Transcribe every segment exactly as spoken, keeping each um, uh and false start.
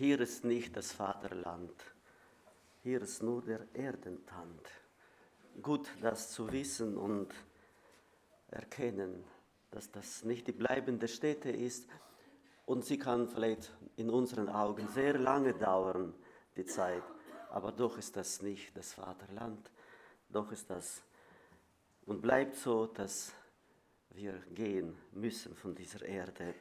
Hier ist nicht das Vaterland, hier ist nur der Erdentand. Gut, das zu wissen und erkennen, dass das nicht die bleibende Stätte ist und sie kann vielleicht in unseren Augen sehr lange dauern, die Zeit, aber doch ist das nicht das Vaterland, doch ist das und bleibt so, dass wir gehen müssen von dieser Erde.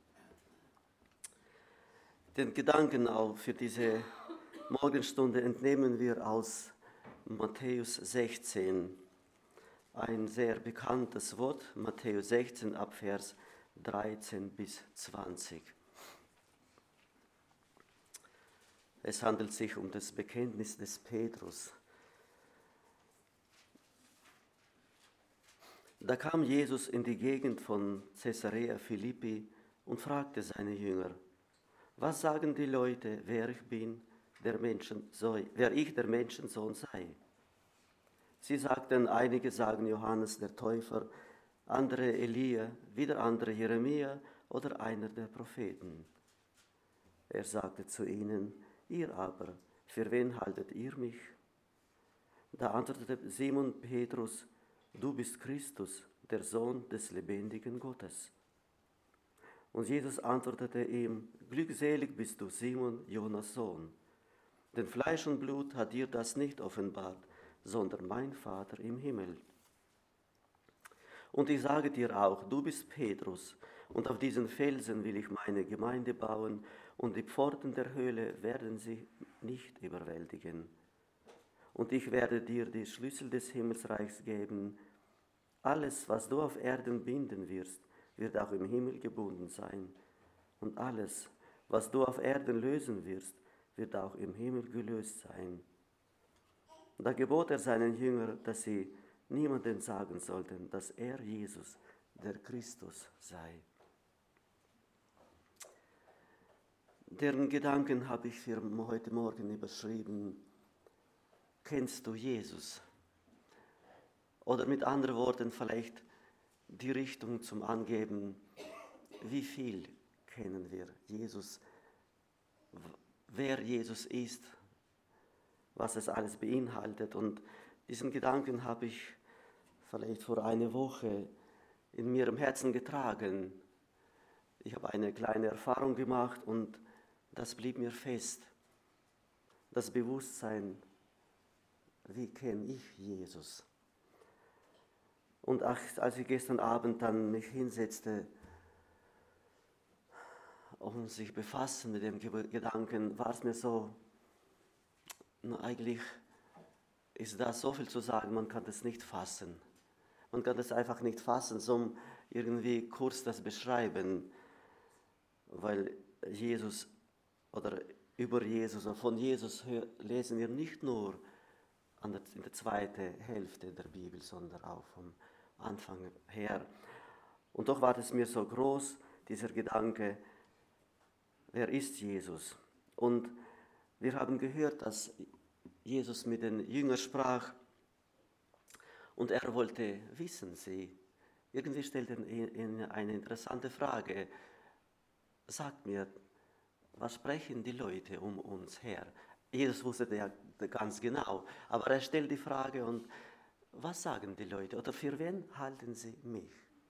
Den Gedanken auch für diese Morgenstunde entnehmen wir aus Matthäus sechzehn, ein sehr bekanntes Wort, Matthäus sechzehn ab Vers dreizehn bis zwanzig. Es handelt sich um das Bekenntnis des Petrus. Da kam Jesus in die Gegend von Caesarea Philippi und fragte seine Jünger: Was sagen die Leute, wer ich bin, der Menschen, wer ich der Menschensohn sei? Sie sagten, einige sagen Johannes der Täufer, andere Elia, wieder andere Jeremia oder einer der Propheten. Er sagte zu ihnen: Ihr aber, für wen haltet ihr mich? Da antwortete Simon Petrus: Du bist Christus, der Sohn des lebendigen Gottes. Und Jesus antwortete ihm: Glückselig bist du, Simon, Jonas Sohn. Denn Fleisch und Blut hat dir das nicht offenbart, sondern mein Vater im Himmel. Und ich sage dir auch, du bist Petrus, und auf diesen Felsen will ich meine Gemeinde bauen, und die Pforten der Hölle werden sie nicht überwältigen. Und ich werde dir die Schlüssel des Himmelsreichs geben. Alles, was du auf Erden binden wirst, wird auch im Himmel gebunden sein. Und alles, was du auf Erden lösen wirst, wird auch im Himmel gelöst sein. Da gebot er seinen Jüngern, dass sie niemandem sagen sollten, dass er, Jesus, der Christus sei. Deren Gedanken habe ich für heute Morgen überschrieben: Kennst du Jesus? Oder mit anderen Worten vielleicht die Richtung zum Angeben: Wie viel kennen wir Jesus? Wer Jesus ist, was es alles beinhaltet. Und diesen Gedanken habe ich vielleicht vor einer Woche in mir im Herzen getragen. Ich habe eine kleine Erfahrung gemacht und das blieb mir fest. Das Bewusstsein, wie kenne ich Jesus? Und als ich gestern Abend dann mich hinsetzte, um sich befassen mit dem Gedanken, war es mir so, na, eigentlich ist da so viel zu sagen, man kann das nicht fassen. Man kann das einfach nicht fassen, so irgendwie kurz das beschreiben, weil Jesus oder über Jesus und von Jesus lesen wir nicht nur an der, in der zweiten Hälfte der Bibel, sondern auch vom Anfang her. Und doch war es mir so groß, dieser Gedanke: Wer ist Jesus? Und wir haben gehört, dass Jesus mit den Jüngern sprach und er wollte wissen, sie. Irgendwie stellte er ihnen eine interessante Frage. Sagt mir, was sprechen die Leute um uns her? Jesus wusste ja ganz genau, aber er stellt die Frage: Und was sagen die Leute oder für wen halten sie mich?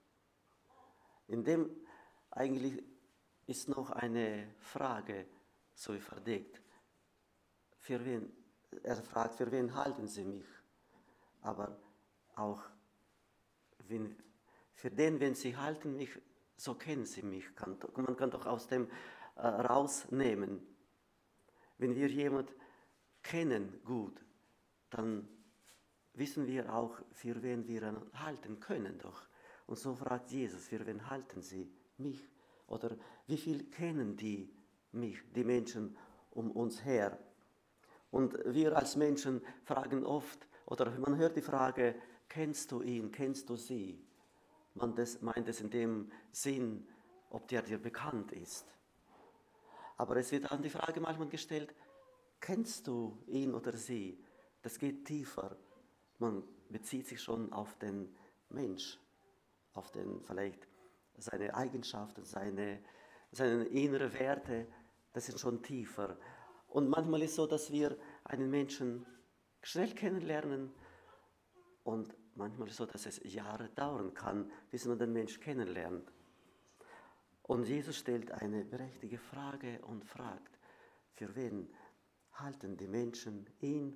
In dem eigentlich ist noch eine Frage so verdeckt. Für wen, er fragt, für wen halten sie mich? Aber auch, wenn, für den, wen sie halten mich, so kennen sie mich. Kann, man kann doch aus dem äh, rausnehmen. Wenn wir jemanden kennen gut, dann wissen wir auch, für wen wir ihn halten können doch. Und so fragt Jesus: Für wen halten sie mich? Oder wie viel kennen die mich, die Menschen um uns her? Und wir als Menschen fragen oft, oder man hört die Frage: Kennst du ihn, kennst du sie? Man das, meint es in dem Sinn, ob der dir bekannt ist. Aber es wird dann die Frage manchmal gestellt: Kennst du ihn oder sie? Das geht tiefer. Man bezieht sich schon auf den Mensch, auf den vielleicht seine Eigenschaften, seine, seine inneren Werte. das ist schon tiefer. Und manchmal ist es so, dass wir einen Menschen schnell kennenlernen und manchmal ist es so, dass es Jahre dauern kann, bis man den Menschen kennenlernt. Und Jesus stellt eine berechtigte Frage und fragt, für wen halten die Menschen ihn?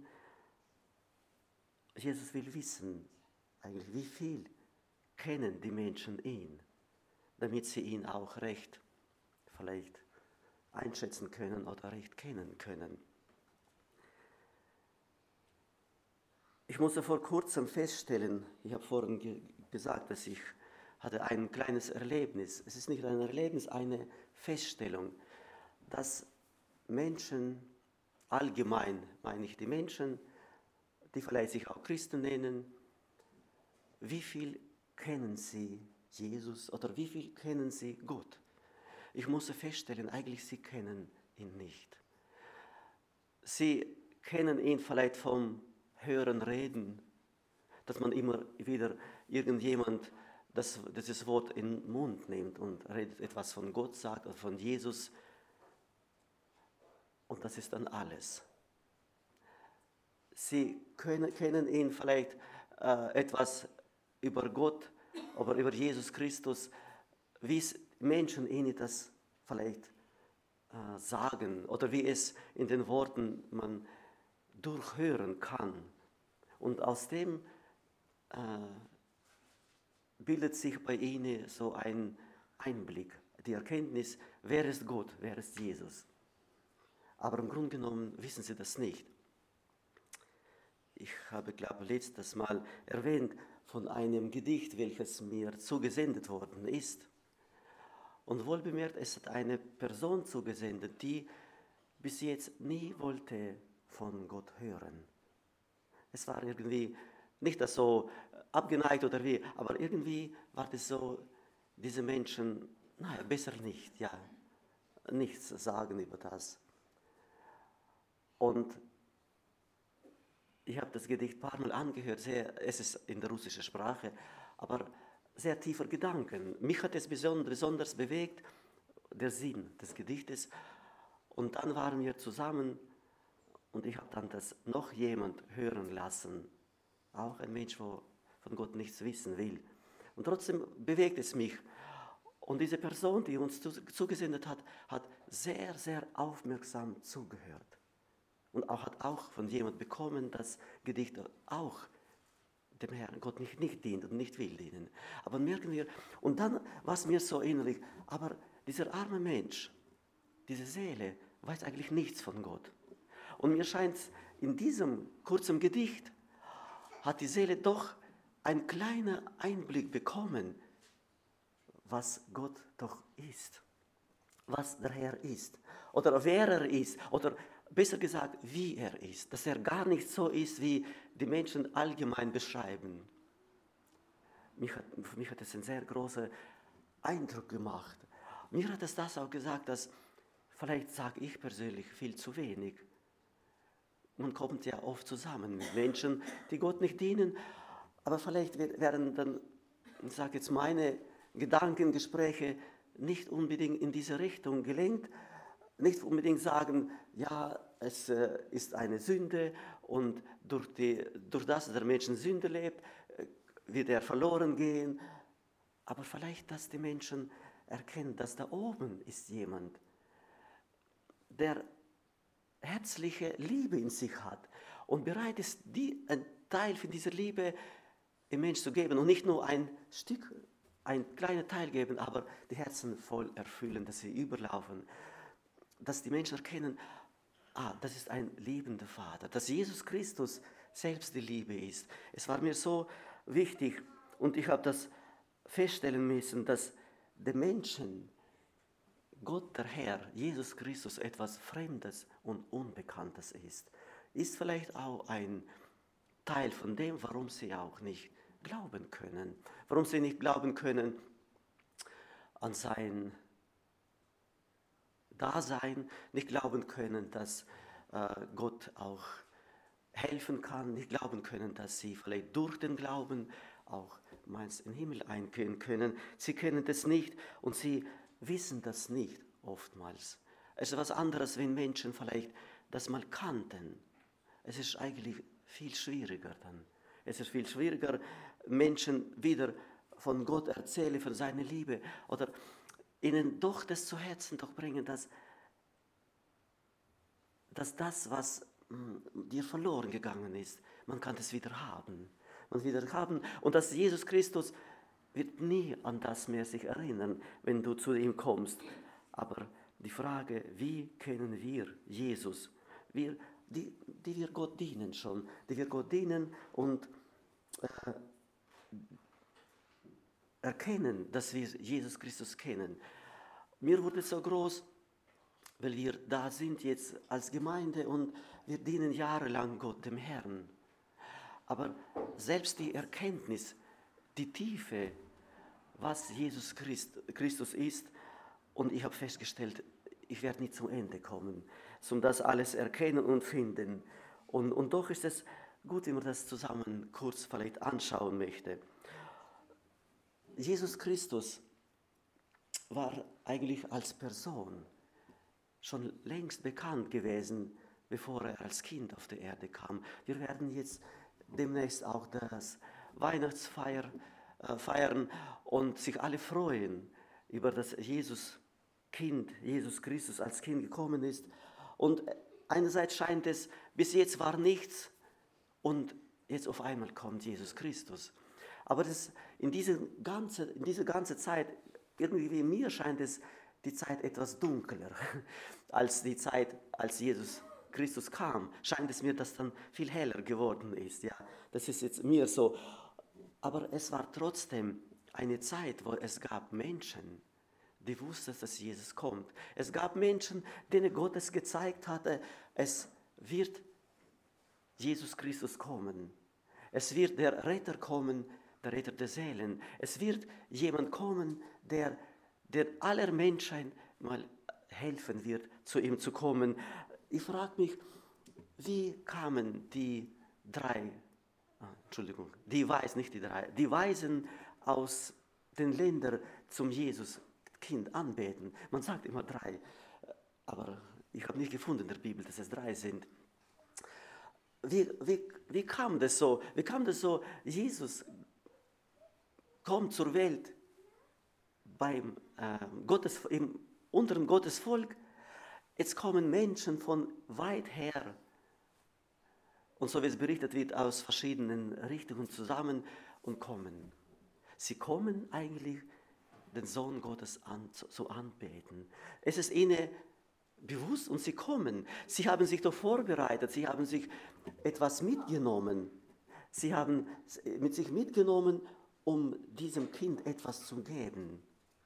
Jesus will wissen, eigentlich wie viel kennen die Menschen ihn, damit sie ihn auch recht vielleicht einschätzen können oder recht kennen können. Ich musste vor kurzem feststellen, ich habe vorhin ge- gesagt, dass ich hatte ein kleines Erlebnis. Es ist nicht ein Erlebnis, eine Feststellung, dass Menschen allgemein, meine ich die Menschen, die vielleicht sich auch Christen nennen, wie viel kennen sie Jesus oder wie viel kennen sie Gott? Ich musste feststellen, eigentlich sie kennen ihn nicht. Sie kennen ihn vielleicht vom Hören, Reden, dass man immer wieder irgendjemand das, dieses Wort in den Mund nimmt und redet etwas von Gott sagt oder von Jesus. Und das ist dann alles. Sie können, kennen ihn vielleicht äh, etwas über Gott, aber über Jesus Christus, wie es Menschen ihnen das vielleicht äh, sagen oder wie es in den Worten man durchhören kann. Und aus dem äh, bildet sich bei ihnen so ein Einblick, die Erkenntnis, wer ist Gott, wer ist Jesus. Aber im Grunde genommen wissen sie das nicht. Ich habe, glaube ich, letztes Mal erwähnt von einem Gedicht, welches mir zugesendet worden ist. Und wohlbemerkt, es hat eine Person zugesendet, die bis jetzt nie wollte von Gott hören. Es war irgendwie nicht das so abgeneigt oder wie, aber irgendwie war das so, diese Menschen, naja, besser nicht, ja, nichts sagen über das. Und ich habe das Gedicht ein paar Mal angehört, sehr, es ist in der russischen Sprache, aber sehr tiefer Gedanken. Mich hat es besonders, besonders bewegt, der Sinn des Gedichtes. Und dann waren wir zusammen und ich habe dann das noch jemand hören lassen. Auch ein Mensch, der von Gott nichts wissen will. Und trotzdem bewegt es mich. Und diese Person, die uns zugesendet hat, hat sehr, sehr aufmerksam zugehört. Und auch, hat auch von jemand bekommen, das Gedicht auch dem Herrn Gott nicht, nicht dient und nicht will dienen. Aber merken wir, und dann war es mir so innerlich, aber dieser arme Mensch, diese Seele, weiß eigentlich nichts von Gott. Und mir scheint, in diesem kurzen Gedicht hat die Seele doch einen kleinen Einblick bekommen, was Gott doch ist, was der Herr ist, oder wer er ist, oder besser gesagt, wie er ist, dass er gar nicht so ist, wie die Menschen allgemein beschreiben. Mich hat, für mich hat es einen sehr großen Eindruck gemacht. Mir hat es das auch gesagt, dass vielleicht sage ich persönlich viel zu wenig. Man kommt ja oft zusammen mit Menschen, die Gott nicht dienen, aber vielleicht werden dann, ich sage jetzt, meine Gedankengespräche nicht unbedingt in diese Richtung gelenkt, nicht unbedingt sagen, ja, es äh, ist eine Sünde und durch, die, durch das, dass der Mensch in Sünde lebt, äh, wird er verloren gehen. Aber vielleicht, dass die Menschen erkennen, dass da oben ist jemand, der herzliche Liebe in sich hat und bereit ist, die, ein Teil von dieser Liebe im Menschen zu geben und nicht nur ein Stück, ein kleiner Teil geben, aber die Herzen voll erfüllen, dass sie überlaufen. Dass die Menschen erkennen, ah, das ist ein liebender Vater, dass Jesus Christus selbst die Liebe ist. Es war mir so wichtig und ich habe das feststellen müssen, dass den Menschen Gott, der Herr, Jesus Christus, etwas Fremdes und Unbekanntes ist. Ist vielleicht auch ein Teil von dem, warum sie auch nicht glauben können. Warum sie nicht glauben können an sein Dasein, nicht glauben können, dass äh, Gott auch helfen kann, nicht glauben können, dass sie vielleicht durch den Glauben auch meist in den Himmel eingehen können. Sie kennen das nicht und sie wissen das nicht oftmals. Es ist was anderes, wenn Menschen vielleicht das mal kannten. Es ist eigentlich viel schwieriger dann. Es ist viel schwieriger, Menschen wieder von Gott erzählen, von seiner Liebe oder ihnen doch das zu Herzen doch bringen, dass, dass das, was mh, dir verloren gegangen ist, man kann es wieder haben. Man wieder haben und dass Jesus Christus wird nie an das mehr sich erinnern, wenn du zu ihm kommst. Aber die Frage, wie kennen wir Jesus? Wir, die, die wir Gott dienen schon, die wir Gott dienen und äh, erkennen, dass wir Jesus Christus kennen. Mir wurde es so groß, weil wir da sind jetzt als Gemeinde und wir dienen jahrelang Gott, dem Herrn. Aber selbst die Erkenntnis, die Tiefe, was Jesus Christ, Christus ist, und ich habe festgestellt, ich werde nicht zum Ende kommen, um das alles erkennen und finden. Und, und doch ist es gut, wenn man das zusammen kurz vielleicht anschauen möchte. Jesus Christus war eigentlich als Person schon längst bekannt gewesen, bevor er als Kind auf die Erde kam. Wir werden jetzt demnächst auch das Weihnachtsfeier äh, feiern und sich alle freuen über das Jesus-Kind, Jesus Christus als Kind gekommen ist. Und einerseits scheint es, bis jetzt war nichts und jetzt auf einmal kommt Jesus Christus. Aber das, in, diese ganze, in diese ganze Zeit, irgendwie mir scheint es die Zeit etwas dunkler als die Zeit, als Jesus Christus kam. Scheint es mir, dass dann viel heller geworden ist. Ja, das ist jetzt mir so. Aber es war trotzdem eine Zeit, wo es gab Menschen, die wussten, dass Jesus kommt. Es gab Menschen, denen Gott es gezeigt hatte, es wird Jesus Christus kommen. Es wird der Retter kommen, der Retter der Seelen. Es wird jemand kommen, der, der aller Menschheit mal helfen wird, zu ihm zu kommen. Ich frage mich, wie kamen die drei, ah, Entschuldigung, die Weisen, nicht die drei, die Weisen aus den Ländern zum Jesus-Kind anbeten? Man sagt immer drei, aber ich habe nicht gefunden in der Bibel, dass es drei sind. Wie, wie, wie kam das so? Wie kam das so? Jesus kommt zur Welt beim äh, Gottes, im, unter dem Gottesvolk. Jetzt kommen Menschen von weit her und so wie es berichtet wird, aus verschiedenen Richtungen zusammen und kommen. Sie kommen eigentlich, den Sohn Gottes an, zu, zu anbeten. Es ist ihnen bewusst und sie kommen. Sie haben sich doch vorbereitet, sie haben sich etwas mitgenommen. Sie haben mit sich mitgenommen, um diesem Kind etwas zu geben.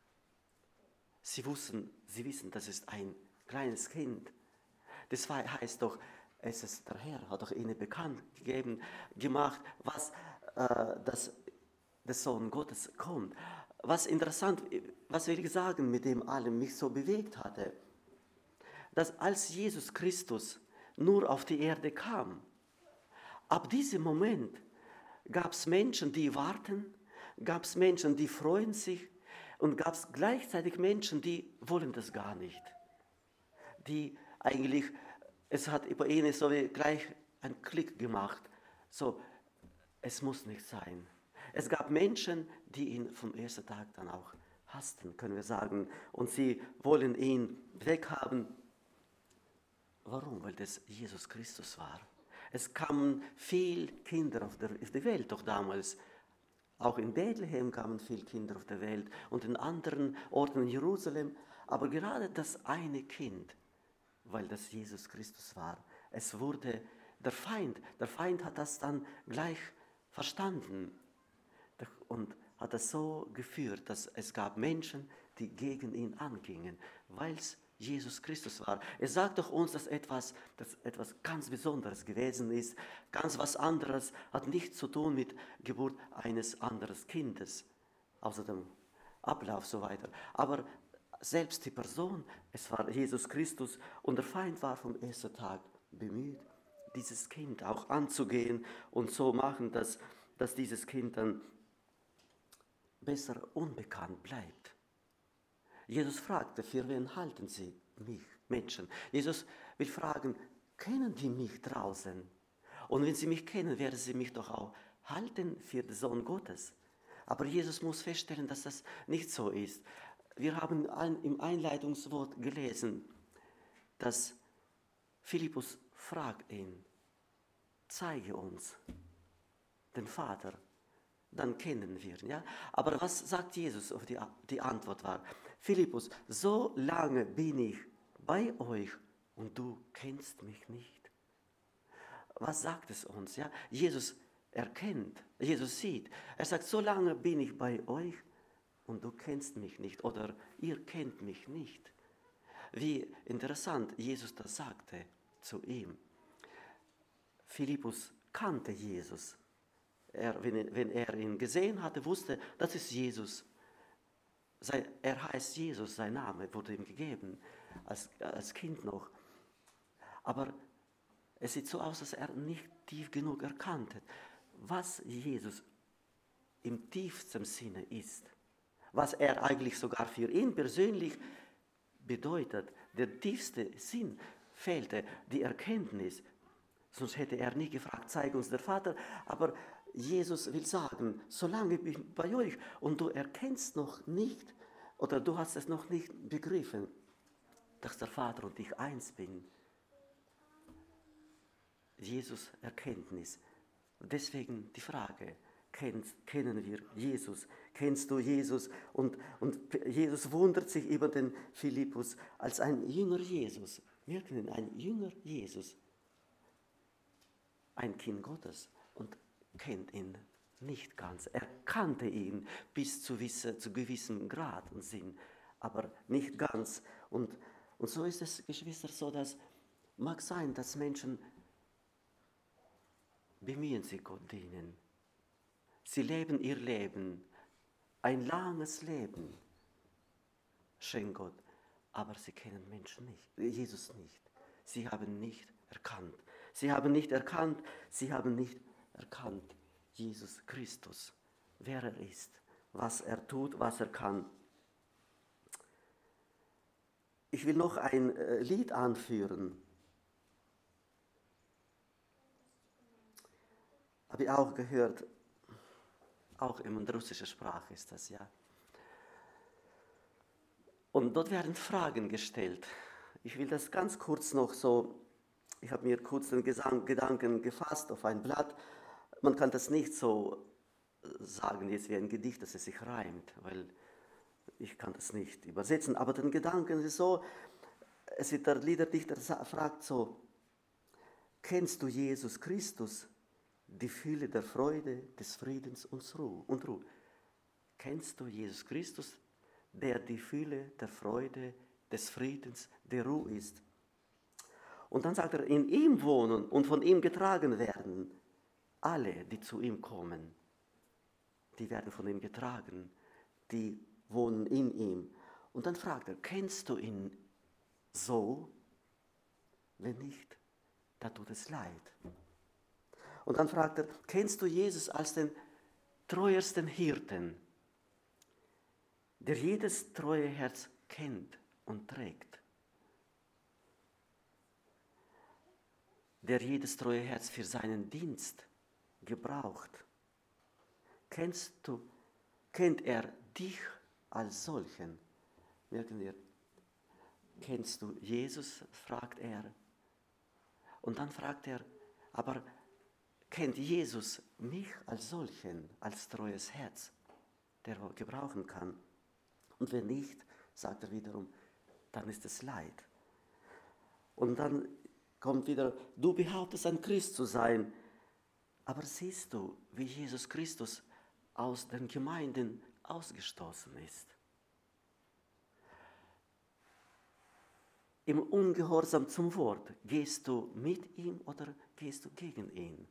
Sie wussten, sie wissen, das ist ein kleines Kind. Das heißt doch, es ist der Herr, hat doch ihnen bekannt gegeben, gemacht, was äh, das, der Sohn Gottes kommt. Was interessant, was will ich sagen, mit dem allem mich so bewegt hatte, dass als Jesus Christus nur auf die Erde kam, ab diesem Moment gab es Menschen, die warten, gab es Menschen, die freuen sich und gab es gleichzeitig Menschen, die wollen das gar nicht. Die eigentlich, es hat über ihnen so wie gleich einen Klick gemacht, so, es muss nicht sein. Es gab Menschen, die ihn vom ersten Tag dann auch hassten, können wir sagen, und sie wollen ihn weghaben. Warum? Weil das Jesus Christus war. Es kamen viele Kinder auf, der, auf die Welt, doch damals. Auch in Bethlehem kamen viele Kinder auf der Welt und in anderen Orten in Jerusalem. Aber gerade das eine Kind, weil das Jesus Christus war, es wurde der Feind. Der Feind hat das dann gleich verstanden und hat das so geführt, dass es gab Menschen, die gegen ihn angingen, weil es Jesus Christus war. Er sagt doch uns, dass etwas, dass etwas ganz Besonderes gewesen ist, ganz was anderes, hat nichts zu tun mit Geburt eines anderen Kindes, außer dem Ablauf so weiter. Aber selbst die Person, es war Jesus Christus und der Feind war vom ersten Tag bemüht, dieses Kind auch anzugehen und so machen, dass, dass dieses Kind dann besser unbekannt bleibt. Jesus fragte, für wen halten Sie mich, Menschen. Jesus will fragen, kennen die mich draußen? Und wenn sie mich kennen, werden sie mich doch auch halten für den Sohn Gottes. Aber Jesus muss feststellen, dass das nicht so ist. Wir haben im Einleitungswort gelesen, dass Philippus fragt ihn, zeige uns den Vater, dann kennen wir ihn. Ja? Aber was sagt Jesus? Die, die Antwort war, Philippus, so lange bin ich bei euch und du kennst mich nicht. Was sagt es uns? Ja? Jesus erkennt, Jesus sieht. Er sagt, so lange bin ich bei euch und du kennst mich nicht oder ihr kennt mich nicht. Wie interessant Jesus das sagte zu ihm. Philippus kannte Jesus. Er, wenn, wenn er ihn gesehen hatte, wusste, das ist Jesus. Sein, er heißt Jesus, sein Name wurde ihm gegeben, als, als Kind noch. Aber es sieht so aus, dass er nicht tief genug erkannt hat, was Jesus im tiefsten Sinne ist. Was er eigentlich sogar für ihn persönlich bedeutet. Der tiefste Sinn fehlte, die Erkenntnis. Sonst hätte er nie gefragt, zeig uns der Vater. Aber Jesus will sagen, solange bin ich bei euch und du erkennst noch nicht, oder du hast es noch nicht begriffen, dass der Vater und ich eins bin. Jesus Erkenntnis. Deswegen die Frage, kennst, kennen wir Jesus? Kennst du Jesus? Und, und Jesus wundert sich über den Philippus als ein Jünger Jesus. Wirklich ein Jünger Jesus. Ein Kind Gottes und kennt ihn nicht ganz. Er kannte ihn bis zu, wisse, zu gewissem Grad und Sinn, aber nicht ganz. Und, und so ist es, Geschwister, so, dass mag sein, dass Menschen bemühen sich Gott dienen. Sie leben ihr Leben, ein langes Leben, schenkt Gott, aber sie kennen Menschen nicht, Jesus nicht. Sie haben nicht erkannt. Sie haben nicht erkannt, sie haben nicht erkannt, Jesus Christus, wer er ist, was er tut, was er kann. Ich will noch ein äh, Lied anführen. Habe ich auch gehört, auch in russischer Sprache ist das, ja. Und dort werden Fragen gestellt. Ich will das ganz kurz noch so, ich habe mir kurz den Gesang, Gedanken gefasst auf ein Blatt. Man kann das nicht so sagen, jetzt wie ein Gedicht, dass es sich reimt, weil ich kann das nicht übersetzen. Aber den Gedanken ist so, es wird der Liederdichter fragt so, kennst du Jesus Christus, die Fülle der Freude, des Friedens und Ruhe? Kennst du Jesus Christus, der die Fülle der Freude, des Friedens, der Ruhe ist? Und dann sagt er, in ihm wohnen und von ihm getragen werden alle, die zu ihm kommen. Die werden von ihm getragen, die wohnen in ihm. Und dann fragt er, kennst du ihn so? Wenn nicht, dann tut es leid. Und dann fragt er, kennst du Jesus als den treuesten Hirten, der jedes treue Herz kennt und trägt? Der jedes treue Herz für seinen Dienst gebraucht. Kennst du, kennt er dich als solchen? Merken wir, kennst du Jesus, fragt er. Und dann fragt er, aber kennt Jesus mich als solchen, als treues Herz, der er gebrauchen kann? Und wenn nicht, sagt er wiederum, dann ist es Leid. Und dann kommt wieder, du behauptest ein Christ zu sein, aber siehst du, wie Jesus Christus aus den Gemeinden ausgestoßen ist? Im Ungehorsam zum Wort, gehst du mit ihm oder gehst du gegen ihn?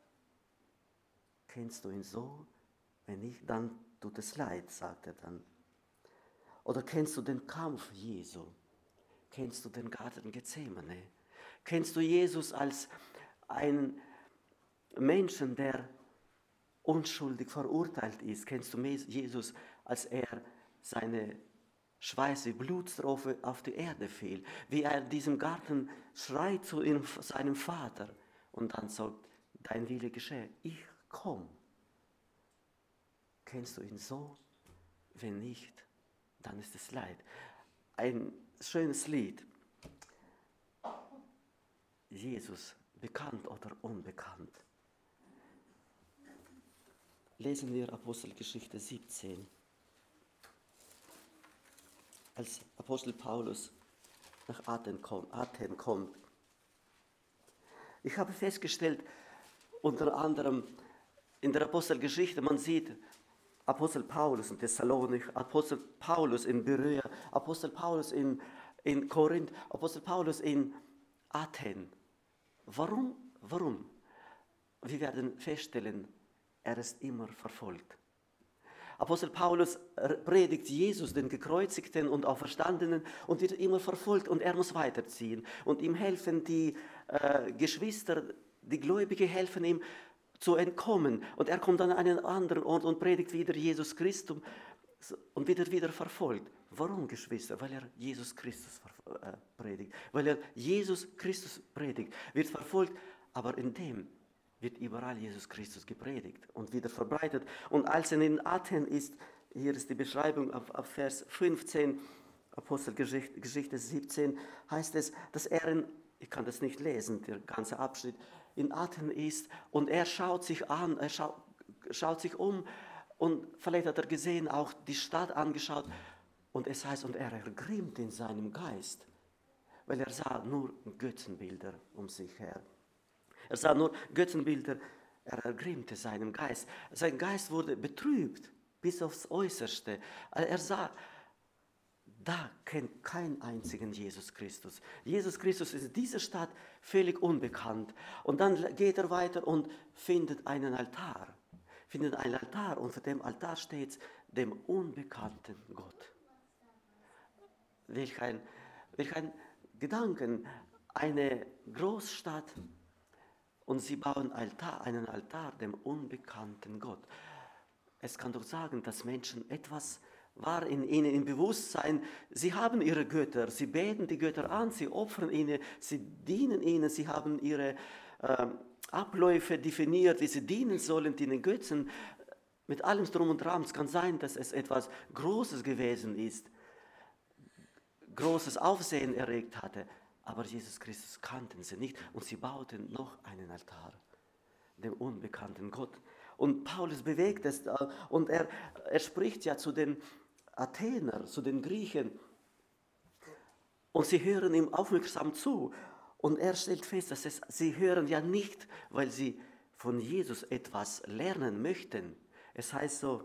Kennst du ihn so? Wenn nicht, dann tut es leid, sagt er dann. Oder kennst du den Kampf Jesu? Kennst du den Garten Gethsemane? Kennst du Jesus als einen Menschen, der unschuldig verurteilt ist? Kennst du Jesus, als er seine Schweiß wie Blutstrophe auf die Erde fiel, wie er in diesem Garten schreit zu ihrem, seinem Vater und dann sagt, dein Wille geschehe, ich komm. Kennst du ihn so? Wenn nicht, dann ist es leid. Ein schönes Lied. Jesus, bekannt oder unbekannt. Lesen wir Apostelgeschichte siebzehn. Als Apostel Paulus nach Athen kommt, Athen kommt. Ich habe festgestellt, unter anderem in der Apostelgeschichte, man sieht Apostel Paulus in Thessalonik, Apostel Paulus in Beröa, Apostel Paulus in, in Korinth, Apostel Paulus in Athen. Warum? Warum? Wir werden feststellen, er ist immer verfolgt. Apostel Paulus predigt Jesus, den Gekreuzigten und Auferstandenen, und wird immer verfolgt und er muss weiterziehen. Und ihm helfen die äh, Geschwister, die Gläubigen helfen ihm zu entkommen. Und er kommt an einen anderen Ort und predigt wieder Jesus Christus und wird wieder verfolgt. Warum, Geschwister? Weil er Jesus Christus äh, predigt. Weil er Jesus Christus predigt, wird verfolgt, aber in dem wird überall Jesus Christus gepredigt und wieder verbreitet. Und als er in Athen ist, hier ist die Beschreibung auf, auf Vers fünfzehn, Apostelgeschichte Geschichte siebzehn, heißt es, dass er in, ich kann das nicht lesen, der ganze Abschnitt, in Athen ist und er schaut sich an, er schaut, schaut sich um und vielleicht hat er gesehen, auch die Stadt angeschaut und es heißt, und er ergrimmt in seinem Geist, weil er sah nur Götzenbilder um sich her. Er sah nur Götzenbilder, er ergrimmte seinen Geist. Sein Geist wurde betrübt bis aufs Äußerste. Er sah, da kennt kein einzigen Jesus Christus. Jesus Christus ist in dieser Stadt völlig unbekannt. Und dann geht er weiter und findet einen Altar. Findet einen Altar und vor dem Altar steht dem unbekannten Gott. Welch ein, welch ein Gedanken, eine Großstadt. Und sie bauen Altar, einen Altar dem unbekannten Gott. Es kann doch sagen, dass Menschen etwas war in ihnen im Bewusstsein. Sie haben ihre Götter, sie beten die Götter an, sie opfern ihnen, sie dienen ihnen, sie haben ihre äh, Abläufe definiert, wie sie dienen sollen, den Götzen. Mit allem Drum und Dran. Es kann sein, dass es etwas Großes gewesen ist, großes Aufsehen erregt hatte. Aber Jesus Christus kannten sie nicht und sie bauten noch einen Altar, dem unbekannten Gott. Und Paulus bewegt es und er, er spricht ja zu den Athenern, zu den Griechen und sie hören ihm aufmerksam zu. Und er stellt fest, dass es, sie hören ja nicht, weil sie von Jesus etwas lernen möchten. Es heißt so,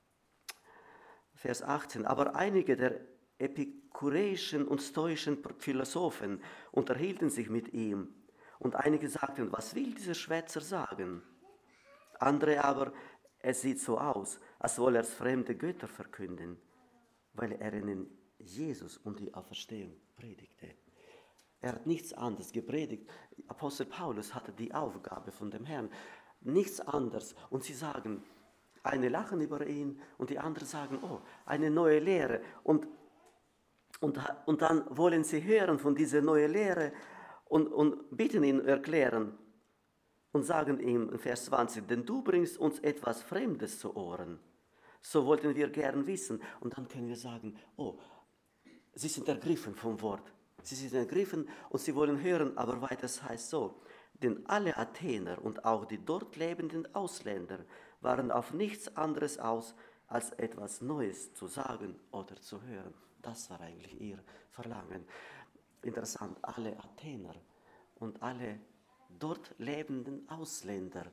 Vers achtzehn, aber einige der epikureischen und stoischen Philosophen unterhielten sich mit ihm. Und einige sagten, was will dieser Schwätzer sagen? Andere aber, es sieht so aus, als wolle er fremde Götter verkünden, weil er ihnen Jesus und die Auferstehung predigte. Er hat nichts anderes gepredigt. Apostel Paulus hatte die Aufgabe von dem Herrn, nichts anderes. Und sie sagen, eine lachen über ihn und die anderen sagen, oh, eine neue Lehre. Und Und, und dann wollen sie hören von dieser neuen Lehre und, und bitten ihn erklären und sagen ihm in Vers zwanzig, denn du bringst uns etwas Fremdes zu Ohren. So wollten wir gern wissen. Und dann können wir sagen, oh, sie sind ergriffen vom Wort. Sie sind ergriffen und sie wollen hören, aber weiter heißt so, denn alle Athener und auch die dort lebenden Ausländer waren auf nichts anderes aus, als etwas Neues zu sagen oder zu hören. Das war eigentlich ihr Verlangen. Interessant, alle Athener und alle dort lebenden Ausländer,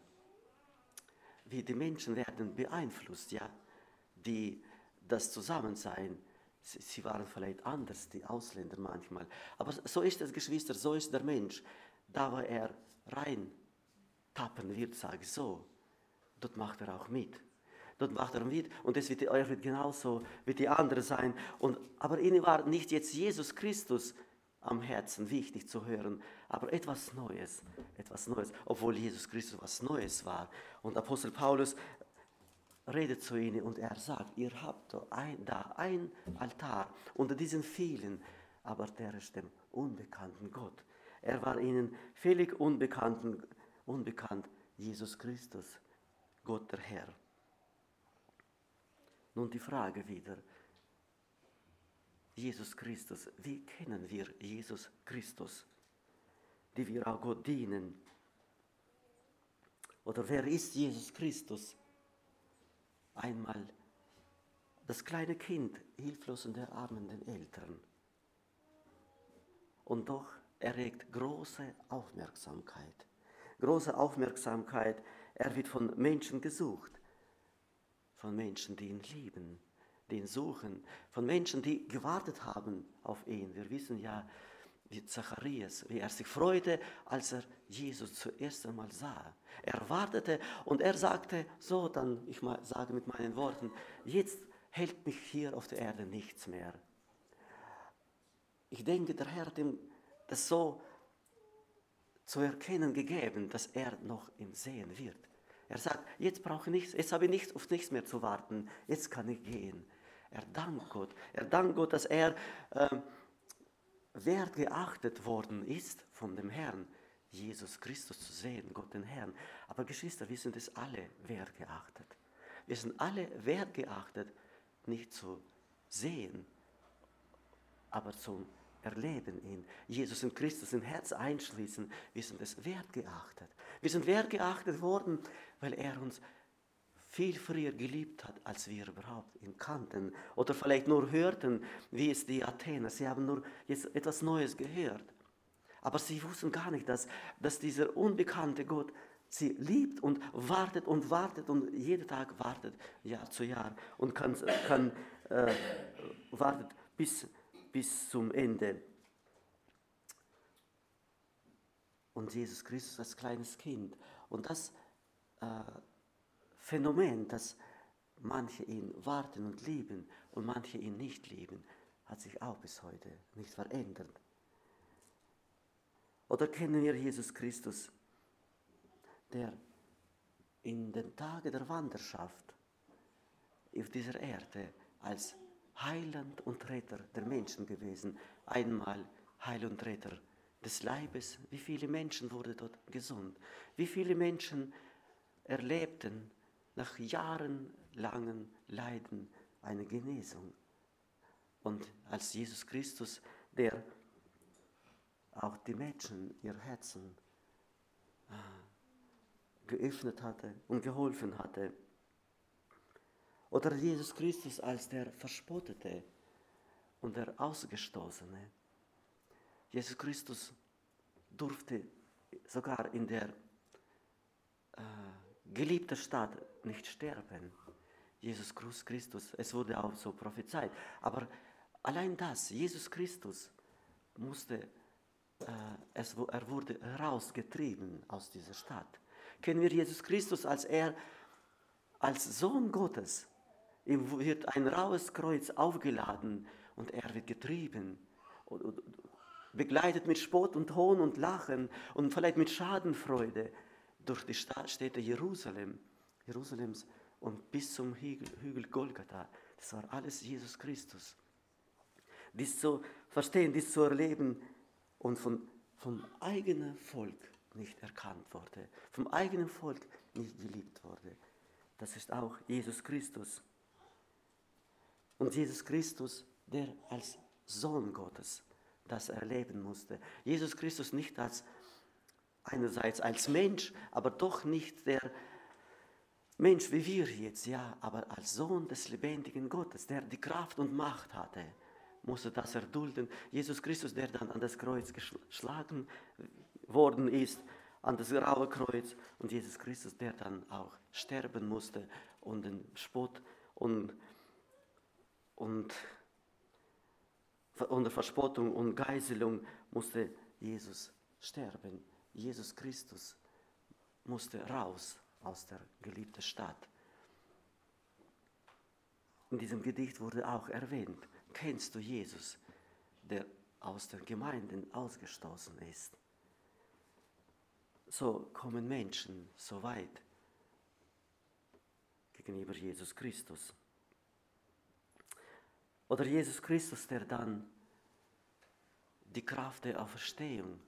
wie die Menschen werden beeinflusst, ja, die das Zusammensein, sie, sie waren vielleicht anders, die Ausländer manchmal, aber so ist es, Geschwister, so ist der Mensch. Da, wo er rein tappen wird, sage ich so, dort macht er auch mit. Dort macht er mit und es wird euch wird genauso wie die anderen sein. Und, aber ihnen war nicht jetzt Jesus Christus am Herzen wichtig zu hören, aber etwas Neues, etwas Neues, obwohl Jesus Christus was Neues war. Und Apostel Paulus redet zu ihnen und er sagt, ihr habt da ein, da ein Altar unter diesen vielen, aber der ist dem unbekannten Gott. Er war ihnen völlig unbekannten, unbekannt, Jesus Christus, Gott der Herr. Nun die Frage wieder, Jesus Christus, wie kennen wir Jesus Christus, die wir auch Gott dienen? Oder wer ist Jesus Christus? Einmal das kleine Kind, hilflos und erarmenden Eltern. Und doch erregt große Aufmerksamkeit. Große Aufmerksamkeit, er wird von Menschen gesucht. Von Menschen, die ihn lieben, die ihn suchen. Von Menschen, die gewartet haben auf ihn. Wir wissen ja, wie Zacharias, wie er sich freute, als er Jesus zuerst einmal sah. Er wartete und er sagte, so dann, ich mal sage mit meinen Worten, jetzt hält mich hier auf der Erde nichts mehr. Ich denke, der Herr hat ihm das so zu erkennen gegeben, dass er noch ihn sehen wird. Er sagt, jetzt brauche ich nichts, jetzt habe ich nichts, auf nichts mehr zu warten, jetzt kann ich gehen. Er dankt Gott, er dankt Gott, dass er äh, wertgeachtet worden ist von dem Herrn, Jesus Christus zu sehen, Gott den Herrn. Aber Geschwister, wir sind es alle wertgeachtet. Wir sind alle wertgeachtet, nicht zu sehen, aber zu erleben ihn. Jesus in Christus im Herz einschließen, wir sind es wertgeachtet. Wir sind wertgeachtet worden, weil er uns viel früher geliebt hat, als wir überhaupt ihn kannten. Oder vielleicht nur hörten, wie es die Athener, sie haben nur jetzt etwas Neues gehört. Aber sie wussten gar nicht, dass, dass dieser unbekannte Gott sie liebt und wartet und wartet und jeden Tag wartet, Jahr zu Jahr, und kann, kann, äh, wartet bis, bis zum Ende. Und Jesus Christus als kleines Kind. Und das äh, Phänomen, dass manche ihn warten und lieben und manche ihn nicht lieben, hat sich auch bis heute nicht verändert. Oder kennen wir Jesus Christus, der in den Tagen der Wanderschaft auf dieser Erde als Heiland und Retter der Menschen gewesen, einmal Heil und Retter des Leibes. Wie viele Menschen wurden dort gesund? Wie viele Menschen erlebten nach jahrelangen Leiden eine Genesung? Und als Jesus Christus, der auch die Menschen ihr Herzen geöffnet hatte und geholfen hatte. Oder Jesus Christus als der Verspottete und der Ausgestoßene. Jesus Christus durfte sogar in der äh, geliebten Stadt nicht sterben. Jesus Christus, es wurde auch so prophezeit. Aber allein das, Jesus Christus musste, äh, es, er wurde herausgetrieben aus dieser Stadt. Kennen wir Jesus Christus, als er als Sohn Gottes, ihm wird ein raues Kreuz aufgeladen und er wird getrieben, und, und, begleitet mit Spott und Hohn und Lachen und vielleicht mit Schadenfreude durch die Städte Jerusalem, Jerusalems und bis zum Hügel, Hügel Golgatha. Das war alles Jesus Christus. Dies zu verstehen, dies zu erleben und von, vom eigenen Volk nicht erkannt wurde, vom eigenen Volk nicht geliebt wurde. Das ist auch Jesus Christus. Und Jesus Christus, der als Sohn Gottes das erleben musste. Jesus Christus nicht als einerseits als Mensch, aber doch nicht der Mensch wie wir jetzt, ja, aber als Sohn des lebendigen Gottes, der die Kraft und Macht hatte, musste das erdulden. Jesus Christus, der dann an das Kreuz geschlagen worden ist, an das graue Kreuz, und Jesus Christus, der dann auch sterben musste und den Spott und, und unter Verspottung und Geißelung musste Jesus sterben. Jesus Christus musste raus aus der geliebten Stadt. In diesem Gedicht wurde auch erwähnt, kennst du Jesus, der aus den Gemeinden ausgestoßen ist? So kommen Menschen so weit, gegenüber Jesus Christus. Oder Jesus Christus, der dann die Kraft der Auferstehung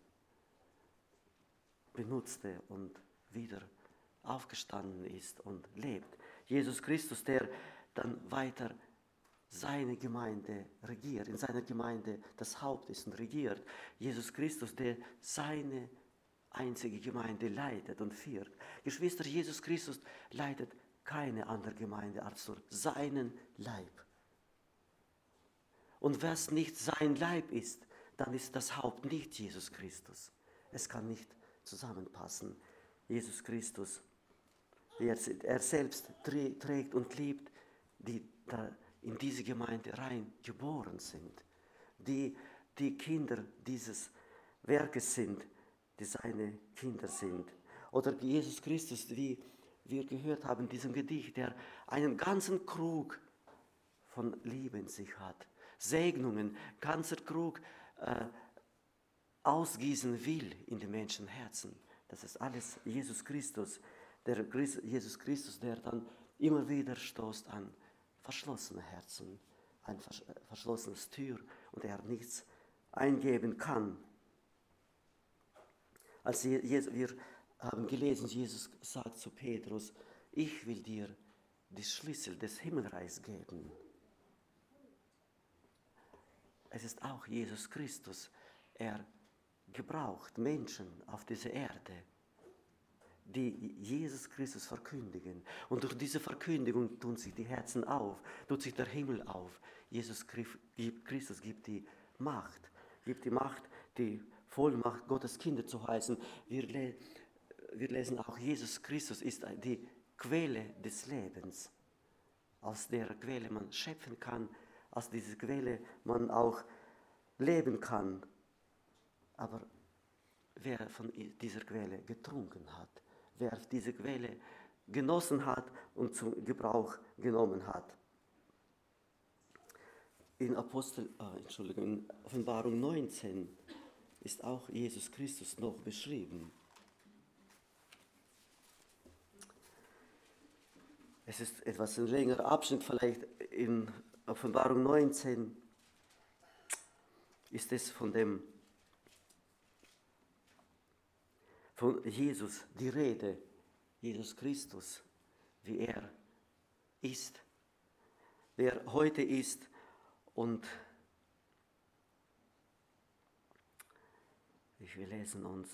benutzte und wieder aufgestanden ist und lebt. Jesus Christus, der dann weiter seine Gemeinde regiert, in seiner Gemeinde das Haupt ist und regiert. Jesus Christus, der seine einzige Gemeinde leitet und führt. Geschwister, Jesus Christus leitet keine andere Gemeinde als nur seinen Leib. Und was nicht sein Leib ist, dann ist das Haupt nicht Jesus Christus. Es kann nicht zusammenpassen. Jesus Christus, er, er selbst trägt und liebt, die da in diese Gemeinde rein geboren sind, die die Kinder dieses Werkes sind, die seine Kinder sind. Oder Jesus Christus, wie wir gehört haben in diesem Gedicht, der einen ganzen Krug von Liebe in sich hat, Segnungen, ganzer Krug äh, ausgießen will in den Menschenherzen. Das ist alles Jesus Christus, der Christ, Jesus Christus, der dann immer wieder stoßt an verschlossene Herzen, ein verschlossenes Tür und er nichts eingeben kann. Als Jesus, wir haben gelesen, Jesus sagt zu Petrus, ich will dir die Schlüssel des Himmelreichs geben. Es ist auch Jesus Christus. Er gebraucht Menschen auf dieser Erde, die Jesus Christus verkündigen. Und durch diese Verkündigung tun sich die Herzen auf, tut sich der Himmel auf. Jesus Christus gibt die Macht, gibt die Macht, die Vollmacht, Gottes Kinder zu heißen. Wir, le- wir lesen auch, Jesus Christus ist die Quelle des Lebens, aus der Quelle man schöpfen kann, aus dieser Quelle man auch leben kann. Aber wer von dieser Quelle getrunken hat, wer diese Quelle genossen hat und zum Gebrauch genommen hat. In Apostel, äh, Entschuldigung, in Offenbarung neunzehn ist auch Jesus Christus noch beschrieben. Es ist etwas ein längerer Abschnitt, vielleicht in Offenbarung neunzehn ist es von dem von Jesus die Rede, Jesus Christus, wie er ist, wer heute ist und wir lesen uns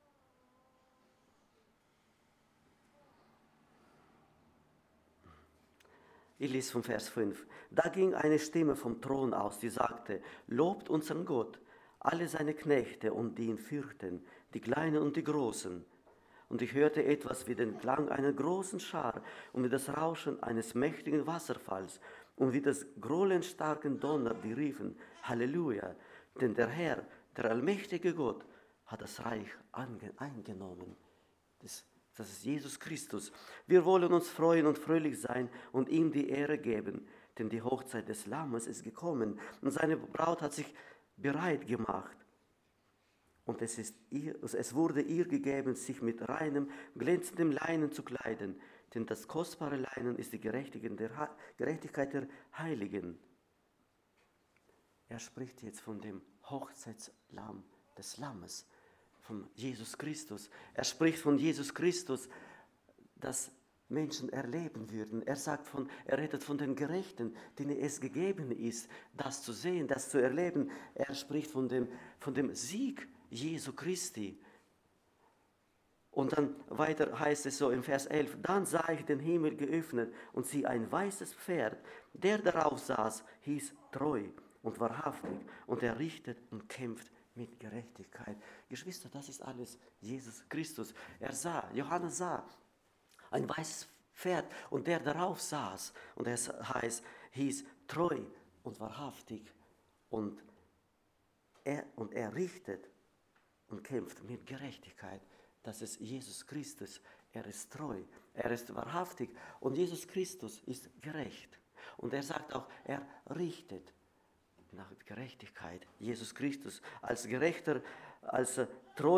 Ich lese vom Vers fünf. Da ging eine Stimme vom Thron aus, die sagte, lobt unseren Gott, alle seine Knechte und die ihn fürchten, die Kleinen und die Großen. Und ich hörte etwas wie den Klang einer großen Schar und wie das Rauschen eines mächtigen Wasserfalls und wie das Grollen starken Donner, die riefen, Halleluja, denn der Herr, der allmächtige Gott, hat das Reich ange- eingenommen. Das Das ist Jesus Christus. Wir wollen uns freuen und fröhlich sein und ihm die Ehre geben, denn die Hochzeit des Lammes ist gekommen und seine Braut hat sich bereit gemacht. Und es, ist ihr, es wurde ihr gegeben, sich mit reinem, glänzendem Leinen zu kleiden, denn das kostbare Leinen ist die Gerechtigkeit der Heiligen. Er spricht jetzt von dem Hochzeitslamm des Lammes, von Jesus Christus. Er spricht von Jesus Christus, das Menschen erleben würden. Er sagt von, er redet von den Gerechten, denen es gegeben ist, das zu sehen, das zu erleben. Er spricht von dem, von dem Sieg Jesu Christi. Und dann weiter heißt es so im Vers elf, dann sah ich den Himmel geöffnet und sieh ein weißes Pferd, der darauf saß, hieß treu und wahrhaftig und er richtet und kämpft mit Gerechtigkeit. Geschwister, das ist alles Jesus Christus. Er sah, Johannes sah ein weißes Pferd und der darauf saß und es heißt, hieß treu und wahrhaftig und er, und er richtet und kämpft mit Gerechtigkeit. Das ist Jesus Christus. Er ist treu, er ist wahrhaftig und Jesus Christus ist gerecht. Und er sagt auch, er richtet nach Gerechtigkeit. Jesus Christus als Gerechter, als treuer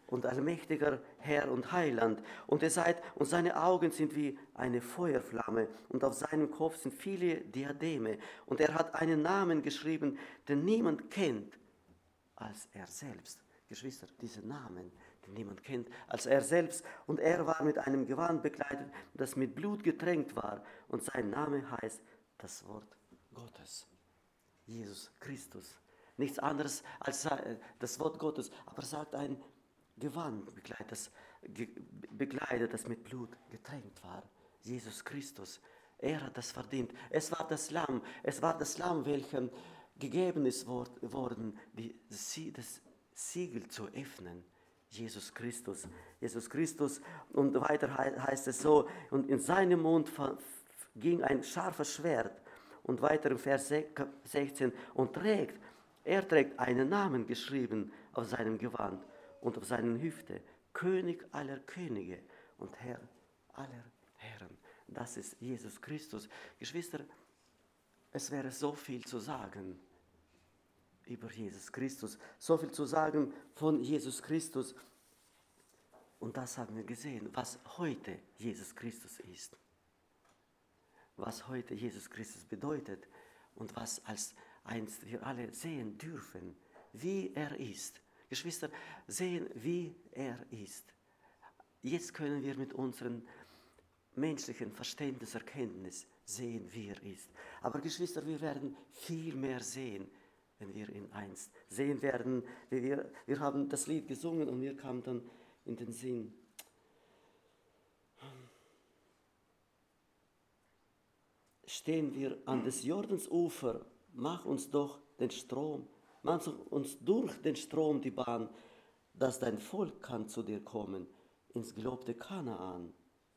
und allmächtiger Herr und Heiland. Und er sagt, und seine Augen sind wie eine Feuerflamme und auf seinem Kopf sind viele Diademe. Und er hat einen Namen geschrieben, den niemand kennt als er selbst. Geschwister, diesen Namen, den niemand kennt als er selbst. Und er war mit einem Gewand bekleidet, das mit Blut getränkt war. Und sein Name heißt das Wort Gottes. Jesus Christus. Nichts anderes als das Wort Gottes. Aber sagt ein Gewand bekleidet, das, bekleidet, das mit Blut getränkt war. Jesus Christus. Er hat das verdient. Es war das Lamm. Es war das Lamm, welchem gegeben ist worden, die, das Siegel zu öffnen. Jesus Christus. Jesus Christus. Und weiter heißt es so, und in seinem Mund ging ein scharfes Schwert. Und weiter im Vers sechzehn, und trägt, er trägt einen Namen geschrieben auf seinem Gewand und auf seinen Hüfte, König aller Könige und Herr aller Herren. Das ist Jesus Christus. Geschwister, es wäre so viel zu sagen über Jesus Christus, so viel zu sagen von Jesus Christus. Und das haben wir gesehen, was heute Jesus Christus ist. Was heute Jesus Christus bedeutet und was als einst wir alle sehen dürfen, wie er ist. Geschwister, sehen, wie er ist. Jetzt können wir mit unserem menschlichen Verständnis, Erkenntnis sehen, wie er ist. Aber Geschwister, wir werden viel mehr sehen, wenn wir ihn einst sehen werden. Wie wir, wir haben das Lied gesungen und mir kam dann in den Sinn, stehen wir an des Jordans Ufer, mach uns doch den Strom, mach uns durch den Strom die Bahn, dass dein Volk kann zu dir kommen, ins gelobte Kanaan,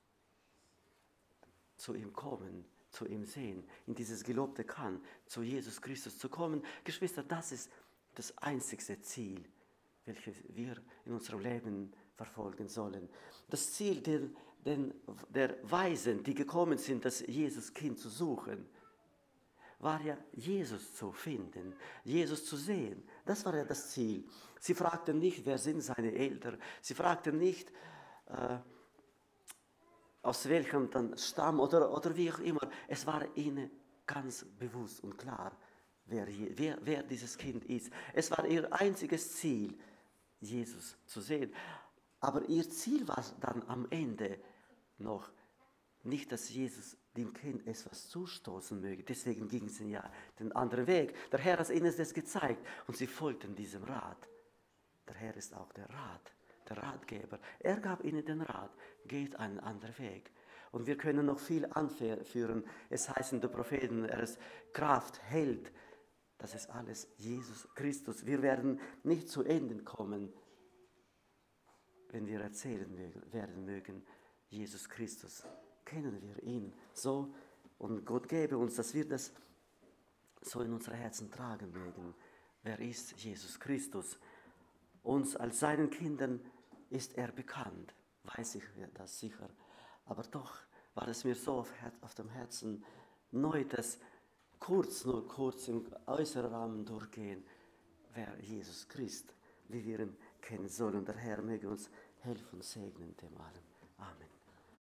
zu ihm kommen, zu ihm sehen, in dieses gelobte Kanaan, zu Jesus Christus zu kommen. Geschwister, das ist das einzigste Ziel, welches wir in unserem Leben verfolgen sollen. Das Ziel der, der, der Weisen, die gekommen sind, das Jesus-Kind zu suchen, war ja, Jesus zu finden, Jesus zu sehen. Das war ja das Ziel. Sie fragten nicht, wer sind seine Eltern. Sie fragten nicht, äh, aus welchem dann Stamm oder, oder wie auch immer. Es war ihnen ganz bewusst und klar, wer, wer, wer dieses Kind ist. Es war ihr einziges Ziel, Jesus zu sehen. Aber ihr Ziel war dann am Ende noch nicht, dass Jesus dem Kind etwas zustoßen möge. Deswegen gingen sie ja den anderen Weg. Der Herr hat ihnen das gezeigt und sie folgten diesem Rat. Der Herr ist auch der Rat, der Ratgeber. Er gab ihnen den Rat, geht einen anderen Weg. Und wir können noch viel anführen. Es heißt in den Propheten, er ist Kraft, Held. Das ist alles Jesus Christus. Wir werden nicht zu Ende kommen, wenn wir erzählen werden mögen, Jesus Christus. Kennen wir ihn so und Gott gebe uns, dass wir das so in unsere Herzen tragen mögen. Wer ist Jesus Christus? Uns als seinen Kindern ist er bekannt, weiß ich das sicher. Aber doch war es mir so auf, auf dem Herzen, neu das kurz, nur kurz im äußeren Rahmen durchgehen, wer Jesus Christ, wie wir ihn kennen sollen. Der Herr möge uns helfen und segnen dem allem. Amen.